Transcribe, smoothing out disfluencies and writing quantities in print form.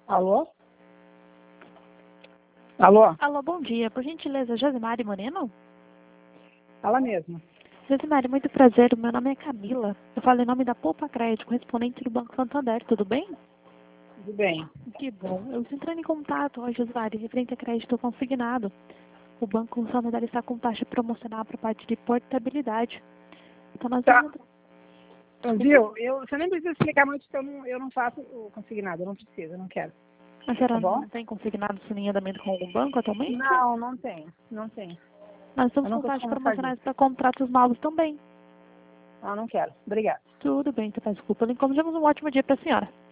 Alô? Alô? Alô, bom dia. Por gentileza, Josimari Moreno? Ela mesma. Josimari, muito prazer. O meu nome é Camila. Eu falo em nome da Poupa Crédito, correspondente do Banco Santander. Tudo bem? Tudo bem. Que bom. Eu estou entrando em contato, ó, Josimari, referente a crédito consignado. O Banco Santander está com taxa promocional para parte de portabilidade. Então, nós Tá. vamos... Viu? Você nem precisa explicar muito, porque eu não faço o consignado. Eu não preciso, eu não quero. A senhora Tá bom? não tem consignado sem em andamento com algum banco atualmente? Não, não tem. Não tem. Nós estamos Eu não com taxas costumo fazer. promocionais para contratos novos também. Não quero. Obrigada. Tudo bem, você faz desculpa. Então, desejamos um ótimo dia para a senhora.